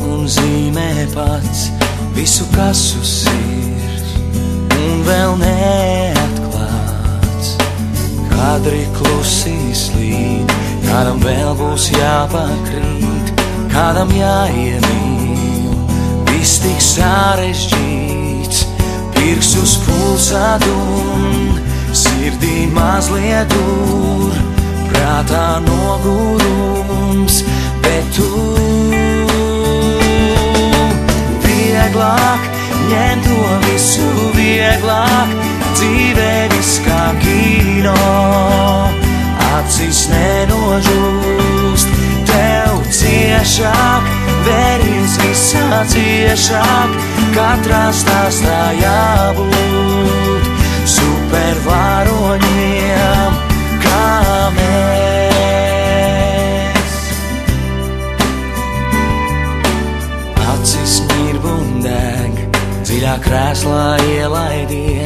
un zīmē pats visu, kas uz sirds un vēl neatklāts. Kadri klusī slīd, kādam vēl būs jāpakrīt, kādam jāiemīl, viss tik sarežģīts. Pirks uz pulsa dun, sirdī mazliet dur, prātā nogurums, bet tu vieglāk ņem to visu vieglāk, dzīvē viss kā kino, acis nenožūst, tev ciešāk, veries visā ciešāk, katrā stāstā jābūt supervaroņiem, kā mēs. Acis mirb un deg, dziļā krēslā ielaidies.